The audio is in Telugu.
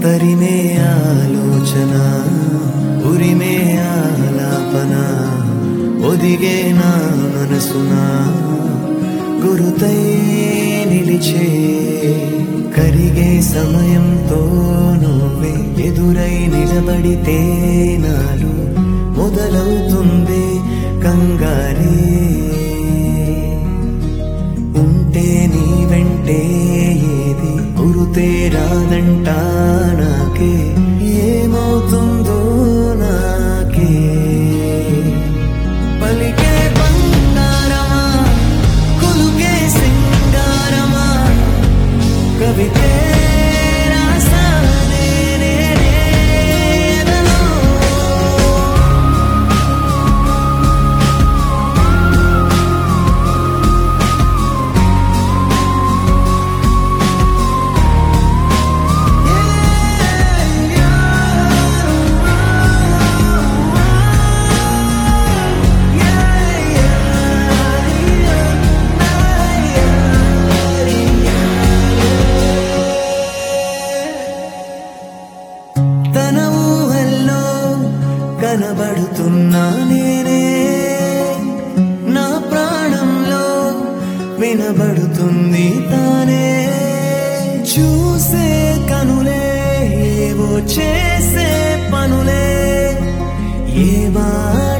తరిమే ఆలోచన ఉరిమే ఆలాపన ఒదిగే నా మనసున గురుతై నిలిచే కరిగే సమయంతో నువ్వే ఎదురై నిలబడితే నాలు మొదలవుతుంది కంగారే ఉంటే నీ వెంటే ఏది గురుతే రాదంట నాకే ఏమవుతుందో నాకే పలికే బంగారమా కులుకే సింగారమా కవితే కనబడుతున్నా నేనే నా ప్రాణంలో వినబడుతుంది తానే చూసే కనులే ఏవో చేసే పనులే ఏ